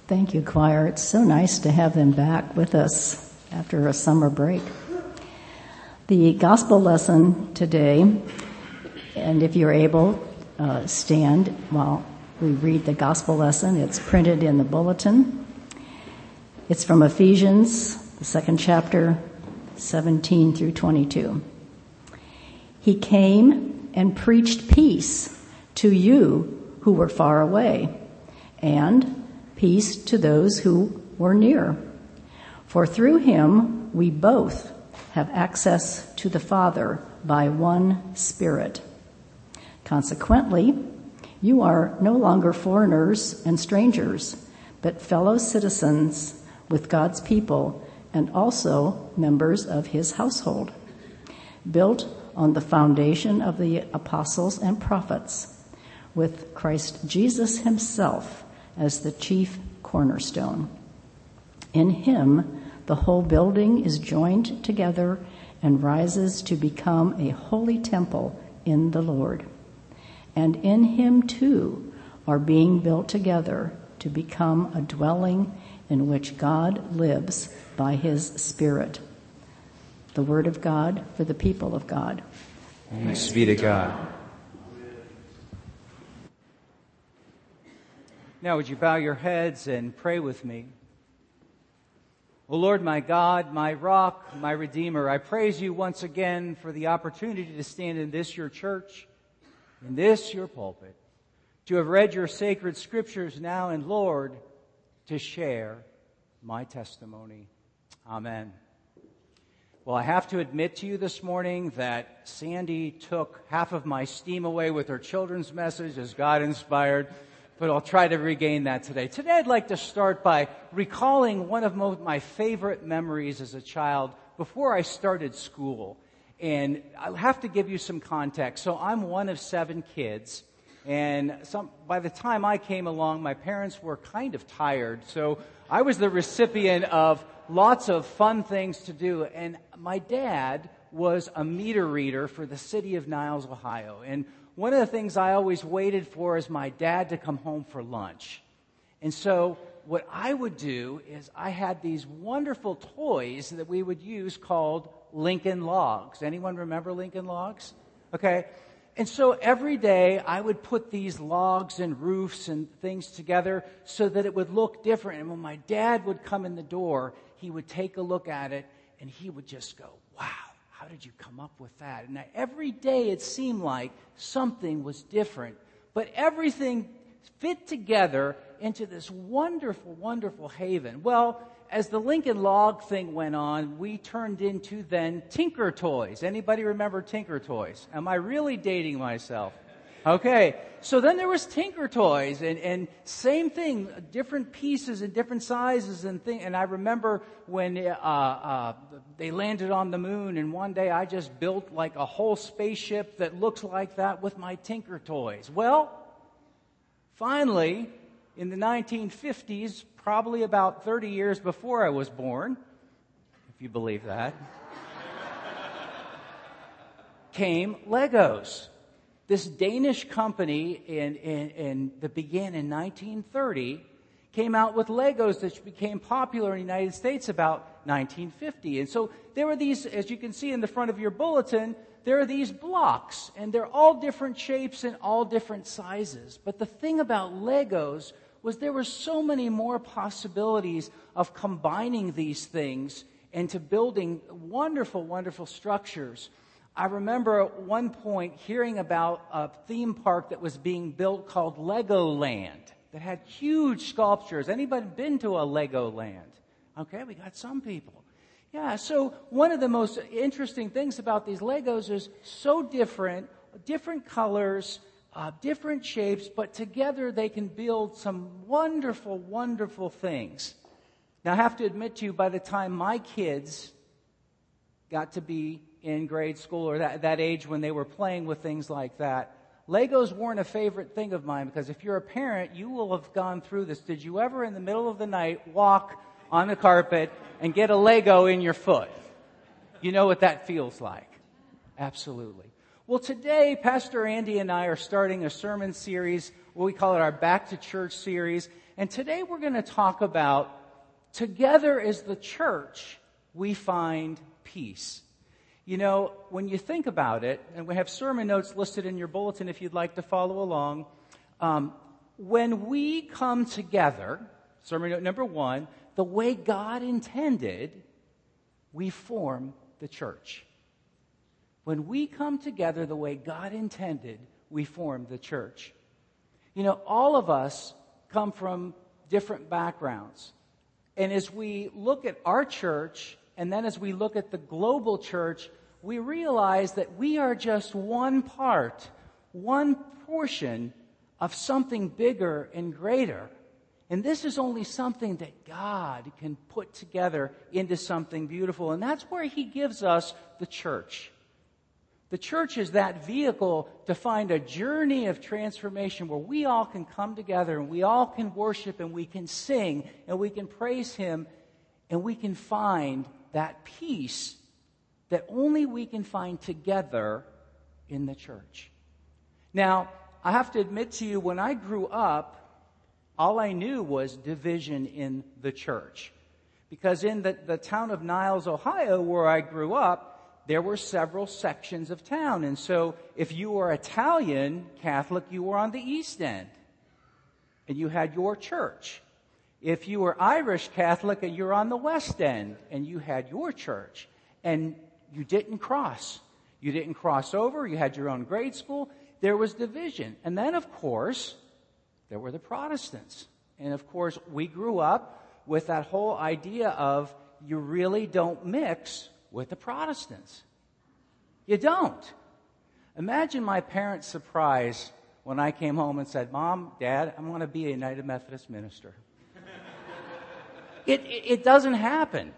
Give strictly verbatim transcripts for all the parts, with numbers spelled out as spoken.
Thank you, choir. It's so nice to have them back with us after a summer break. The gospel lesson today, and if you're able, uh, stand while we read the gospel lesson. It's printed in the bulletin. It's from Ephesians, the second chapter, seventeen through twenty-two. He came and preached peace to you who were far away, and peace to those who were near. For through him we both have access to the Father by one Spirit. Consequently, you are no longer foreigners and strangers, but fellow citizens with God's people and also members of his household, built on the foundation of the apostles and prophets, with Christ Jesus himself as the chief cornerstone. In him, the whole building is joined together and rises to become a holy temple in the Lord. And in him, too, are being built together to become a dwelling in which God lives by his Spirit. The word of God for the people of God. Thanks be to God. Now, would you bow your heads and pray with me? O Lord, my God, my rock, my Redeemer, I praise you once again for the opportunity to stand in this your church, in this your pulpit, to have read your sacred scriptures now, and Lord, to share my testimony. Amen. Well, I have to admit to you this morning that Sandy took half of my steam away with her children's message as God inspired, but I'll try to regain that today. Today I'd like to start by recalling one of my favorite memories as a child before I started school. And I'll have to give you some context. So I'm one of seven kids, and some, by the time I came along, my parents were kind of tired. So I was the recipient of lots of fun things to do. And my dad was a meter reader for the city of Niles, Ohio. And one of the things I always waited for is my dad to come home for lunch. And so what I would do is I had these wonderful toys that we would use called Lincoln Logs. Anyone remember Lincoln Logs? Okay. And so every day I would put these logs and roofs and things together so that it would look different. And when my dad would come in the door, he would take a look at it and he would just go, wow. How did you come up with that? And every day it seemed like something was different, but everything fit together into this wonderful, wonderful haven. Well, as the Lincoln Log thing went on, we turned into then Tinker Toys. Anybody remember Tinker Toys? Am I really dating myself? Okay, so then there was Tinker Toys, and, and same thing, different pieces and different sizes and thing. And I remember when uh, uh, they landed on the moon, and one day I just built like a whole spaceship that looks like that with my Tinker Toys. Well, finally, in the nineteen fifties, probably about thirty years before I was born, if you believe that, came Legos. This Danish company in, in, in, that began in nineteen thirty came out with Legos that became popular in the United States about nineteen fifty. And so there were these, as you can see in the front of your bulletin, there are these blocks, and they're all different shapes and all different sizes. But the thing about Legos was there were so many more possibilities of combining these things into building wonderful, wonderful structures. I remember at one point hearing about a theme park that was being built called Legoland that had huge sculptures. Anybody been to a Legoland? Okay, we got some people. Yeah, so one of the most interesting things about these Legos is so different, different colors, uh, different shapes, but together they can build some wonderful, wonderful things. Now, I have to admit to you, by the time my kids got to be in grade school or that, that age when they were playing with things like that, Legos weren't a favorite thing of mine, because if you're a parent, you will have gone through this. Did you ever in the middle of the night walk on the carpet and get a Lego in your foot? You know what that feels like. Absolutely. Well, today, Pastor Andy and I are starting a sermon series, what we call it our Back to Church series. And today we're going to talk about, together as the church, we find peace. You know, when you think about it, and we have sermon notes listed in your bulletin if you'd like to follow along, um, when we come together, sermon note number one, the way God intended, we form the church. When we come together the way God intended, we form the church. You know, all of us come from different backgrounds. And as we look at our church, and then as we look at the global church, we realize that we are just one part, one portion of something bigger and greater. And this is only something that God can put together into something beautiful. And that's where He gives us the church. The church is that vehicle to find a journey of transformation where we all can come together and we all can worship and we can sing and we can praise Him and we can find that peace that only we can find together in the church. Now, I have to admit to you, when I grew up, all I knew was division in the church. Because in the, the town of Niles, Ohio, where I grew up, there were several sections of town. And so if you were Italian Catholic, you were on the East End. And you had your church. If you were Irish Catholic, you were on the West End. And you had your church. And you didn't cross. You didn't cross over. You had your own grade school. There was division. And then, of course, there were the Protestants. And, of course, we grew up with that whole idea of you really don't mix with the Protestants. You don't. Imagine my parents' surprise when I came home and said, Mom, Dad, I'm going to be a United Methodist minister. it, it it doesn't happen.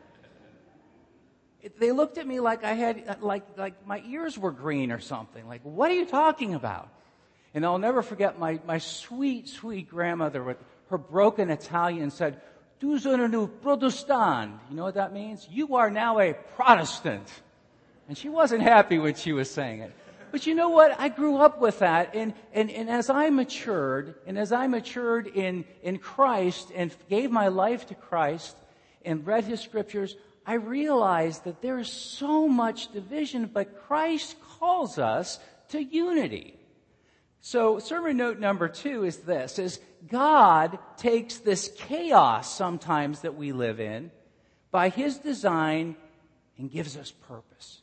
It, they looked at me like I had, like like my ears were green or something. Like, what are you talking about? And I'll never forget my, my sweet, sweet grandmother with her broken Italian said, Tu sono un protestant. You know what that means? You are now a Protestant. And she wasn't happy when she was saying it. But you know what? I grew up with that. And, and, and as I matured, and as I matured in, in Christ and gave my life to Christ and read His scriptures, I realized that there is so much division, but Christ calls us to unity. So sermon note number two is this, is God takes this chaos sometimes that we live in by His design and gives us purpose.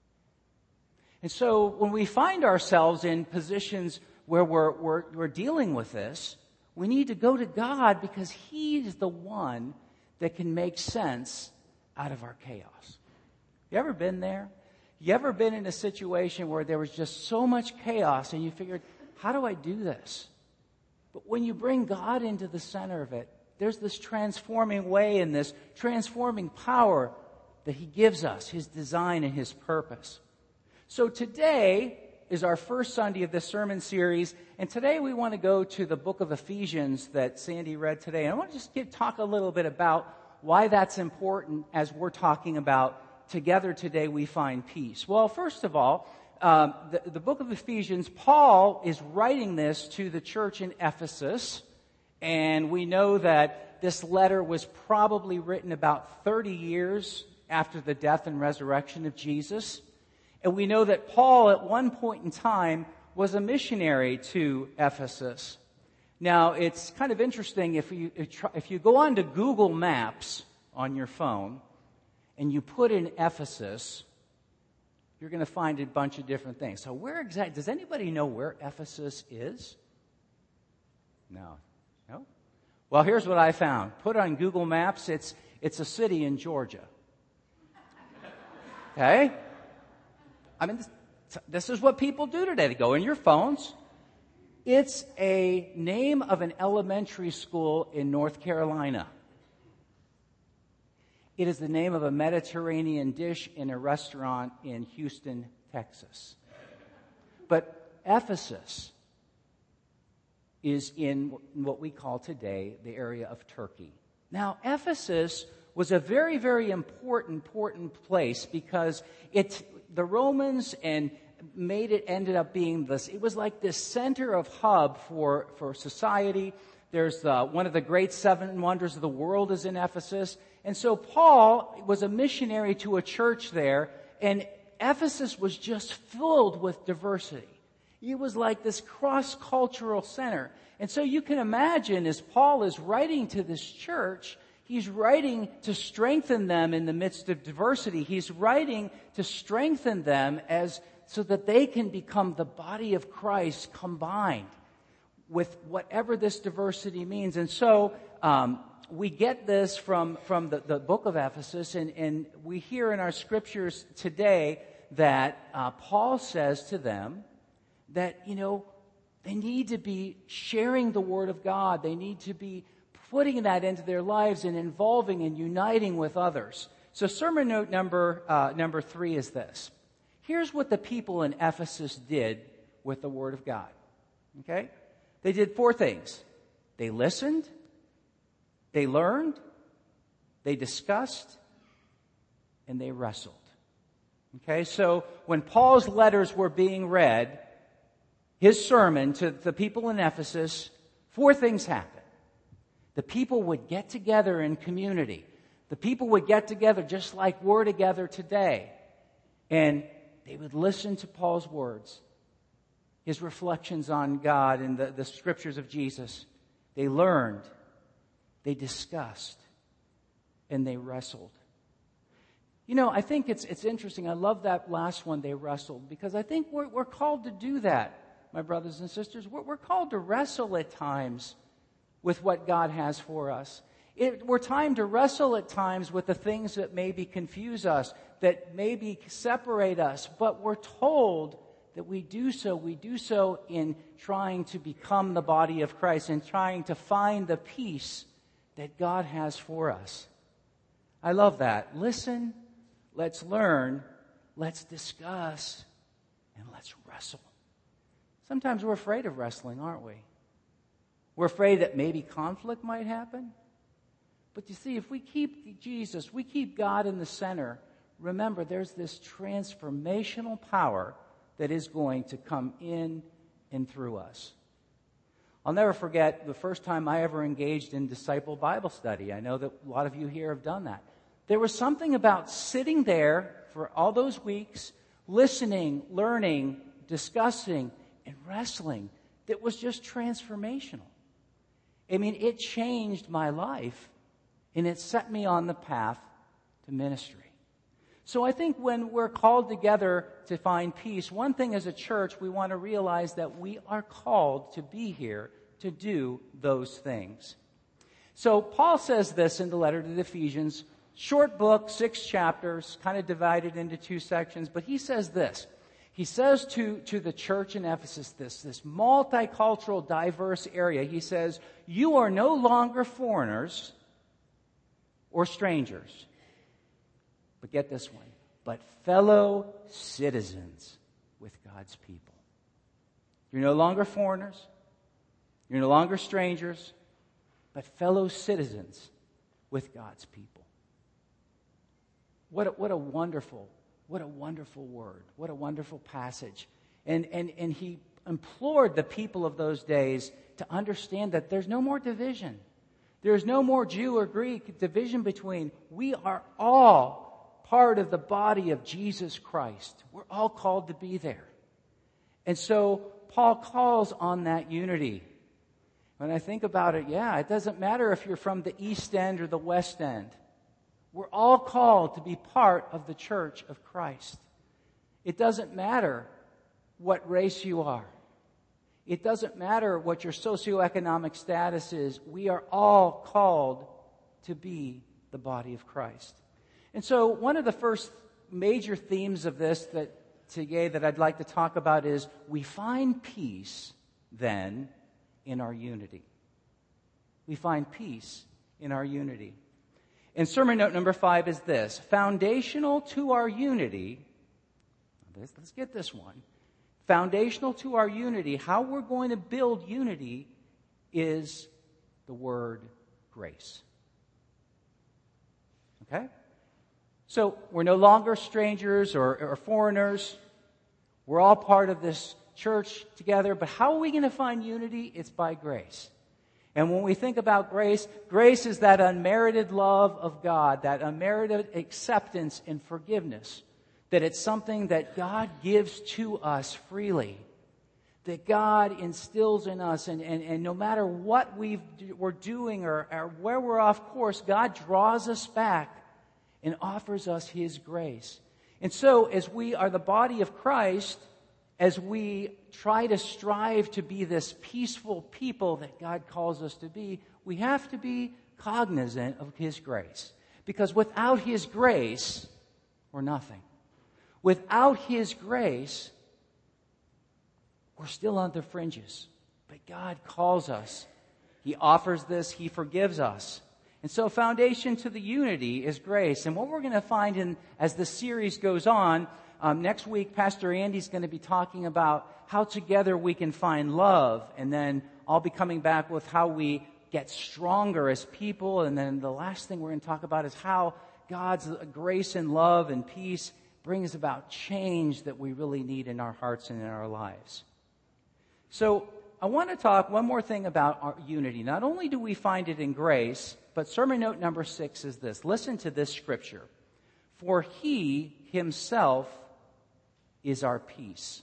And so when we find ourselves in positions where we're, we're, we're dealing with this, we need to go to God because He is the one that can make sense out of our chaos. You ever been there? You ever been in a situation where there was just so much chaos and you figured, how do I do this? But when you bring God into the center of it, there's this transforming way and this transforming power that He gives us, His design and His purpose. So today is our first Sunday of this sermon series, and today we want to go to the book of Ephesians that Sandy read today. And I want to just give, talk a little bit about why that's important as we're talking about together today we find peace. Well, first of all, Um, the, the book of Ephesians, Paul is writing this to the church in Ephesus, and we know that this letter was probably written about thirty years after the death and resurrection of Jesus. And we know that Paul at one point in time was a missionary to Ephesus. Now, it's kind of interesting if you if you go on to Google Maps on your phone and you put in Ephesus, you're going to find a bunch of different things. So where exactly, does anybody know where Ephesus is? No. No? Well, here's what I found. Put on Google Maps, it's it's a city in Georgia. Okay? I mean, this, this is what people do today. They go in your phones. It's a name of an elementary school in North Carolina. It is the name of a Mediterranean dish in a restaurant in Houston, Texas. But Ephesus is in what we call today the area of Turkey. Now, Ephesus was a very, very important, important place because it, the Romans and made it, ended up being this, it was like this center of hub for, for society. There's uh, one of the great seven wonders of the world is in Ephesus. And so Paul was a missionary to a church there, and Ephesus was just filled with diversity. It was like this cross-cultural center. And so you can imagine as Paul is writing to this church, he's writing to strengthen them in the midst of diversity. He's writing to strengthen them as so that they can become the body of Christ combined with whatever this diversity means. And so um, we get this from, from the, the book of Ephesus, and, and we hear in our scriptures today that uh, Paul says to them that, you know, they need to be sharing the Word of God. They need to be putting that into their lives and involving and uniting with others. So sermon note number uh, number three is this. Here's what the people in Ephesus did with the Word of God. Okay? They did four things. They listened, they learned, they discussed, and they wrestled. Okay? So when Paul's letters were being read, his sermon to the people in Ephesus, four things happened. The people would get together in community. The people would get together just like we're together today. And they would listen to Paul's words, his reflections on God and the, the scriptures of Jesus. They learned, they discussed, and they wrestled. You know, I think it's it's interesting. I love that last one, they wrestled, because I think we're, we're called to do that, my brothers and sisters. We're, we're called to wrestle at times with what God has for us. It, we're time to wrestle at times with the things that maybe confuse us, that maybe separate us, but we're told that we do so. We do so in trying to become the body of Christ and trying to find the peace that God has for us. I love that. Listen, let's learn, let's discuss, and let's wrestle. Sometimes we're afraid of wrestling, aren't we? We're afraid that maybe conflict might happen. But you see, if we keep Jesus, we keep God in the center, remember there's this transformational power that is going to come in and through us. I'll never forget the first time I ever engaged in disciple Bible study. I know that a lot of you here have done that. There was something about sitting there for all those weeks, listening, learning, discussing, and wrestling that was just transformational. I mean, it changed my life, and it set me on the path to ministry. So I think when we're called together to find peace, one thing as a church, we want to realize that we are called to be here to do those things. So Paul says this in the letter to the Ephesians, short book, six chapters, kind of divided into two sections, but he says this. He says to, to the church in Ephesus, this, this multicultural, diverse area, he says, you are no longer foreigners or strangers. But get this one, but fellow citizens with God's people. You're no longer foreigners. You're no longer strangers, but fellow citizens with God's people. What a, what a wonderful, what a wonderful word. What a wonderful passage. And, and, and he implored the people of those days to understand that there's no more division. There's no more Jew or Greek division between. We are all part of the body of Jesus Christ. We're all called to be there. And so Paul calls on that unity. When I think about it, yeah, it doesn't matter if you're from the East End or the West End. We're all called to be part of the church of Christ. It doesn't matter what race you are. It doesn't matter what your socioeconomic status is. We are all called to be the body of Christ. And so one of the first major themes of this that today that I'd like to talk about is we find peace then in our unity. We find peace in our unity. And sermon note number five is this. Foundational to our unity, let's get this one. Foundational to our unity, how we're going to build unity is the word grace. Okay? So we're no longer strangers or, or foreigners. We're all part of this church together, but how are we going to find unity? It's by grace. And when we think about grace, grace is that unmerited love of God, that unmerited acceptance and forgiveness, that it's something that God gives to us freely, that God instills in us, and, and, and no matter what we've, we're doing or, or where we're off course, God draws us back and offers us His grace. And so, as we are the body of Christ, as we try to strive to be this peaceful people that God calls us to be, we have to be cognizant of His grace. Because without His grace, we're nothing. Without His grace, we're still on the fringes. But God calls us. He offers this. He forgives us. And so foundation to the unity is grace. And what we're going to find in as the series goes on, um, next week, Pastor Andy's going to be talking about how together we can find love. And then I'll be coming back with how we get stronger as people. And then the last thing we're going to talk about is how God's grace and love and peace brings about change that we really need in our hearts and in our lives. So I want to talk one more thing about our unity. Not only do we find it in grace, but sermon note number six is this. Listen to this scripture. For He Himself is our peace.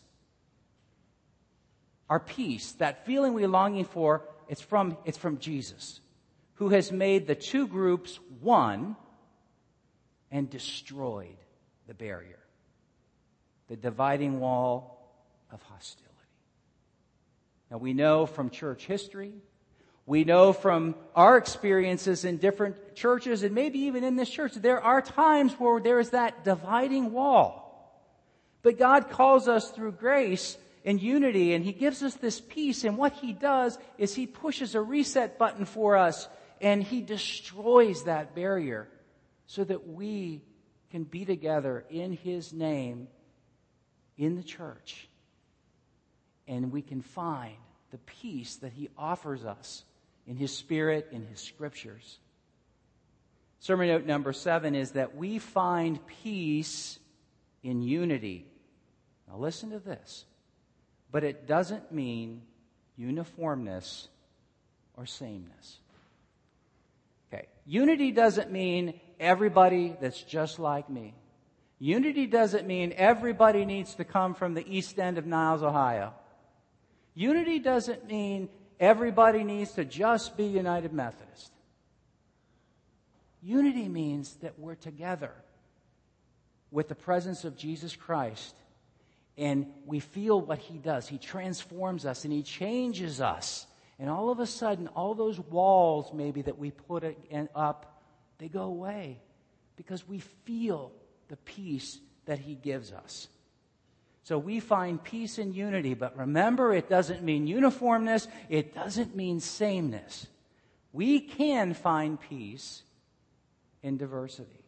Our peace, that feeling we're longing for, it's from, it's from Jesus, who has made the two groups one and destroyed the barrier, the dividing wall of hostility. Now, we know from church history, we know from our experiences in different churches, and maybe even in this church, there are times where there is that dividing wall. But God calls us through grace and unity, and He gives us this peace, and what He does is He pushes a reset button for us, and He destroys that barrier so that we can be together in His name in the church. And we can find the peace that He offers us in His Spirit, in His Scriptures. Sermon note number seven is that we find peace in unity. Now listen to this. But it doesn't mean uniformness or sameness. Okay. Unity doesn't mean everybody that's just like me. Unity doesn't mean everybody needs to come from the east end of Niles, Ohio. Unity doesn't mean everybody needs to just be United Methodist. Unity means that we're together with the presence of Jesus Christ, and we feel what He does. He transforms us and He changes us. And all of a sudden, all those walls maybe that we put up, they go away because we feel the peace that He gives us. So we find peace and unity, but remember, it doesn't mean uniformness. It doesn't mean sameness. We can find peace in diversity.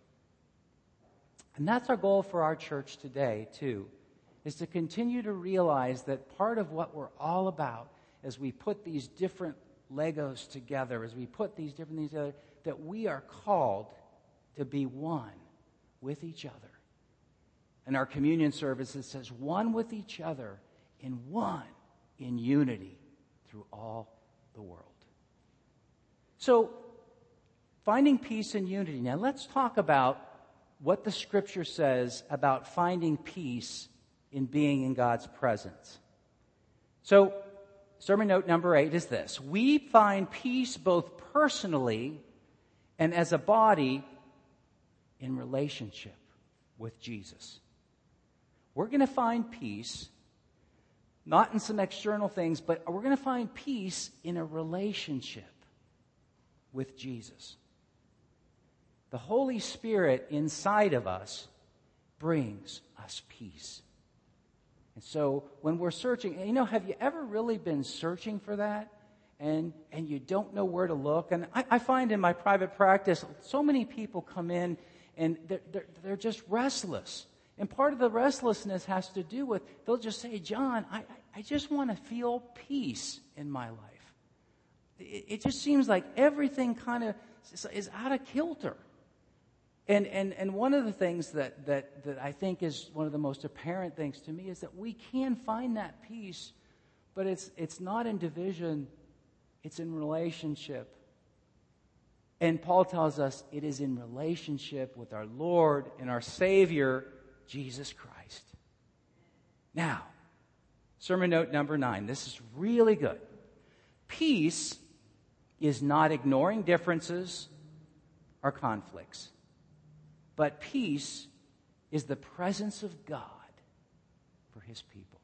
And that's our goal for our church today, too, is to continue to realize that part of what we're all about as we put these different Legos together, as we put these different things together, that we are called to be one with each other. And our communion service, it says one with each other and one in unity through all the world. So, finding peace and unity. Now, let's talk about what the Scripture says about finding peace in being in God's presence. So, sermon note number eight is this. We find peace both personally and as a body in relationship with Jesus. We're going to find peace, not in some external things, but we're going to find peace in a relationship with Jesus. The Holy Spirit inside of us brings us peace. And so when we're searching, and you know, have you ever really been searching for that? And and you don't know where to look? And I, I find in my private practice, so many people come in and they're, they're, they're just restless. And part of the restlessness has to do with, they'll just say, John, I, I just want to feel peace in my life. It, it just seems like everything kind of is out of kilter. And, and, and one of the things that, that, that I think is one of the most apparent things to me is that we can find that peace, but it's, it's not in division, it's in relationship. And Paul tells us it is in relationship with our Lord and our Savior, Jesus Christ. Now, sermon note number nine. This is really good. Peace is not ignoring differences or conflicts, but peace is the presence of God for His people.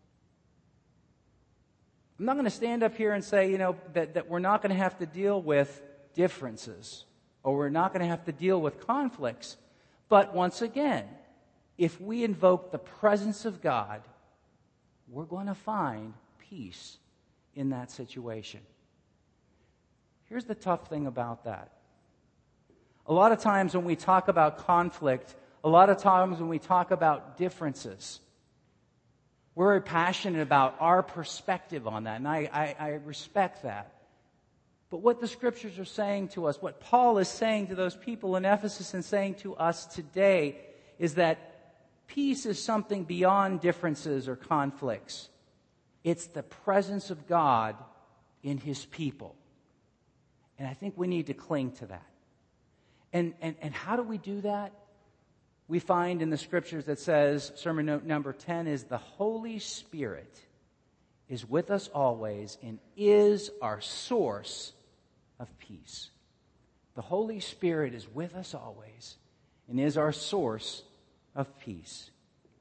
I'm not going to stand up here and say, you know, that, that we're not going to have to deal with differences, or we're not going to have to deal with conflicts. But once again, if we invoke the presence of God, we're going to find peace in that situation. Here's the tough thing about that. A lot of times when we talk about conflict, a lot of times when we talk about differences, we're very passionate about our perspective on that, and I, I, I respect that. But what the Scriptures are saying to us, what Paul is saying to those people in Ephesus and saying to us today, is that peace is something beyond differences or conflicts. It's the presence of God in His people. And I think we need to cling to that. And, and, and how do we do that? We find in the Scriptures that says, sermon note number ten is, the Holy Spirit is with us always and is our source of peace. The Holy Spirit is with us always and is our source of peace.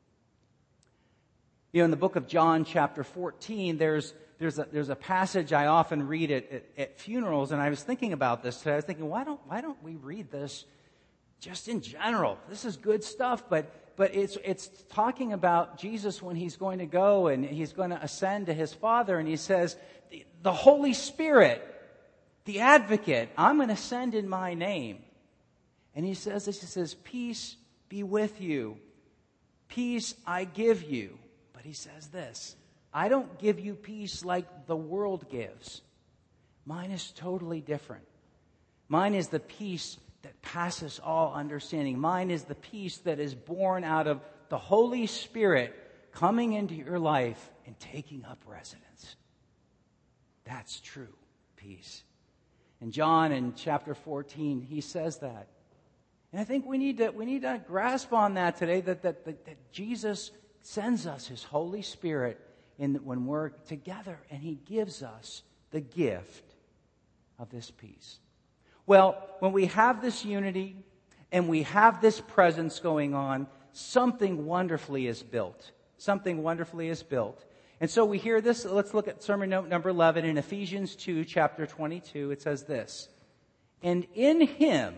You know, in the book of John, chapter fourteen, there's there's a, there's a passage I often read at, at, at funerals, and I was thinking about this today. I was thinking, why don't why don't we read this just in general? This is good stuff, but but it's it's talking about Jesus when He's going to go and He's going to ascend to His Father, and He says, the, the Holy Spirit, the Advocate, I'm going to send in My name. And He says this, He says, peace be with you. Peace I give you. But He says this, I don't give you peace like the world gives. Mine is totally different. Mine is the peace that passes all understanding. Mine is the peace that is born out of the Holy Spirit coming into your life and taking up residence. That's true peace. And John in chapter fourteen, he says that. And I think we need to we need to grasp on that today, that that, that, that Jesus sends us His Holy Spirit in when we're together, and He gives us the gift of this peace. Well, when we have this unity and we have this presence going on, something wonderfully is built. Something wonderfully is built. And so we hear this. Let's look at sermon note number eleven in Ephesians two, chapter twenty-two. It says this, and in Him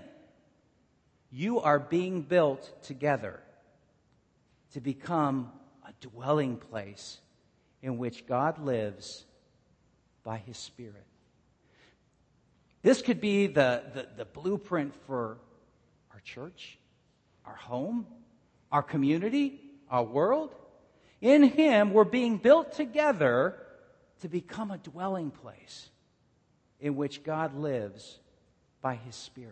you are being built together to become a dwelling place in which God lives by His Spirit. This could be the, the, the blueprint for our church, our home, our community, our world. In Him, we're being built together to become a dwelling place in which God lives by His Spirit.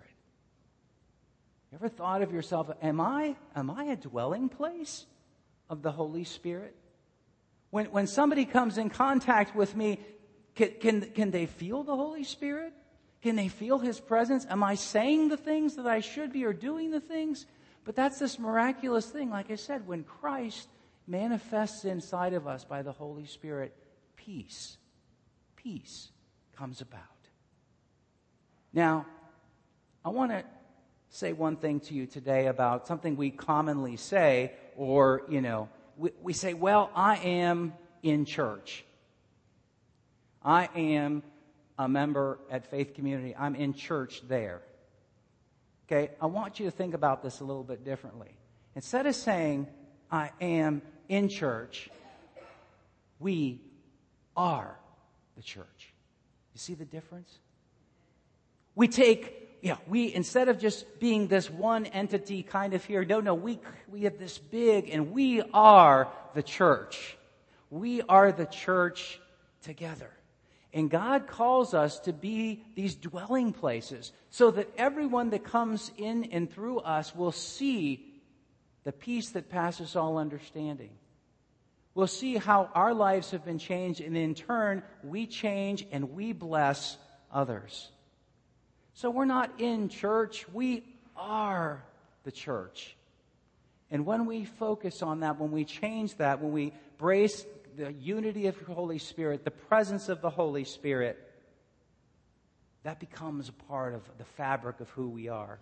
You ever thought of yourself, am I, am I a dwelling place of the Holy Spirit? When, when somebody comes in contact with me, can, can, can they feel the Holy Spirit? Can they feel His presence? Am I saying the things that I should be or doing the things? But that's this miraculous thing. Like I said, when Christ manifests inside of us by the Holy Spirit, peace, peace comes about. Now, I want to say one thing to you today about something we commonly say, or, you know, we, we say, well, I am in church. I am a member at Faith Community. I'm in church there. Okay, I want you to think about this a little bit differently. Instead of saying, I am in church, we are the church. You see the difference? We take, yeah, we, instead of just being this one entity kind of here, no, no, we, we have this big, and we are the church. We are the church together. And God calls us to be these dwelling places so that everyone that comes in and through us will see the peace that passes all understanding. We'll see how our lives have been changed, and in turn, we change and we bless others. So we're not in church, we are the church. And when we focus on that, when we change that, when we embrace the unity of the Holy Spirit, the presence of the Holy Spirit, that becomes a part of the fabric of who we are.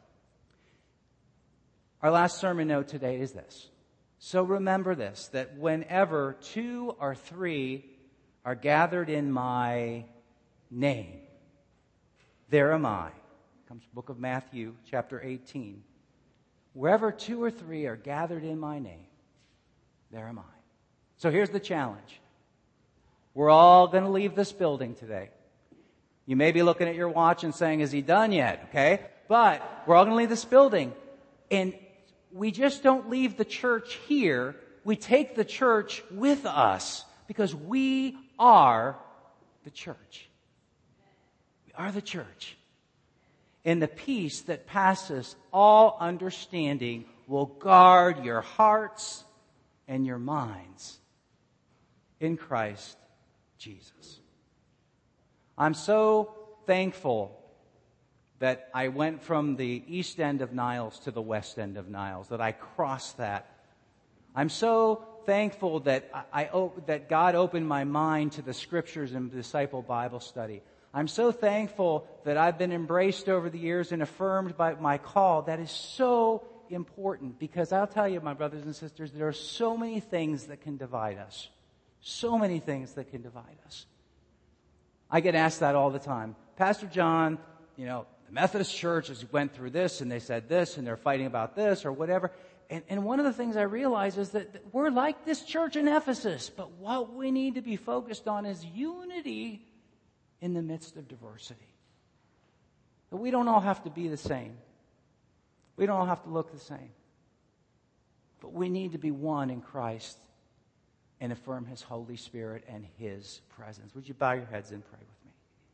Our last sermon note today is this. So remember this, that whenever two or three are gathered in my name, there am I. Comes the book of Matthew, chapter eighteen. Wherever two or three are gathered in my name, there am I. So here's the challenge. We're all going to leave this building today. You may be looking at your watch and saying, is he done yet? Okay? But we're all going to leave this building. And we just don't leave the church here. We take the church with us because we are the church. We are the church. And the peace that passes all understanding will guard your hearts and your minds in Christ Jesus. I'm so thankful that I went from the east end of Niles to the west end of Niles, that I crossed that. I'm so thankful that I, I that God opened my mind to the scriptures and disciple Bible study. I'm so thankful that I've been embraced over the years and affirmed by my call. That is so important because I'll tell you, my brothers and sisters, there are so many things that can divide us. So many things that can divide us. I get asked that all the time. Pastor John, you know, the Methodist Church has went through this and they said this and they're fighting about this or whatever. And, and one of the things I realize is that we're like this church in Ephesus, but what we need to be focused on is unity in the midst of diversity. But we don't all have to be the same. We don't all have to look the same. But we need to be one in Christ and affirm His Holy Spirit and His presence. Would you bow your heads and pray with me?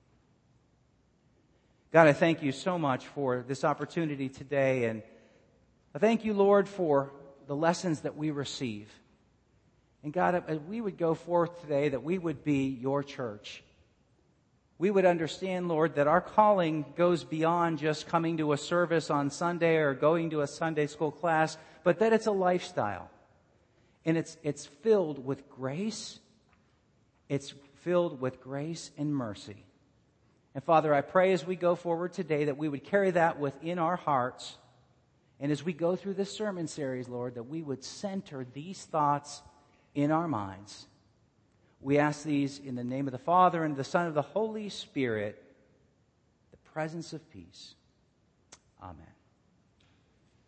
God, I thank you so much for this opportunity today, and I thank you, Lord, for the lessons that we receive. And God, as we would go forth today, that we would be your church. We would understand, Lord, that our calling goes beyond just coming to a service on Sunday or going to a Sunday school class, but that it's a lifestyle. And it's it's filled with grace. It's filled with grace and mercy. And Father, I pray as we go forward today that we would carry that within our hearts. And as we go through this sermon series, Lord, that we would center these thoughts in our minds. We ask these in the name of the Father and the Son and the Holy Spirit, the presence of peace. Amen.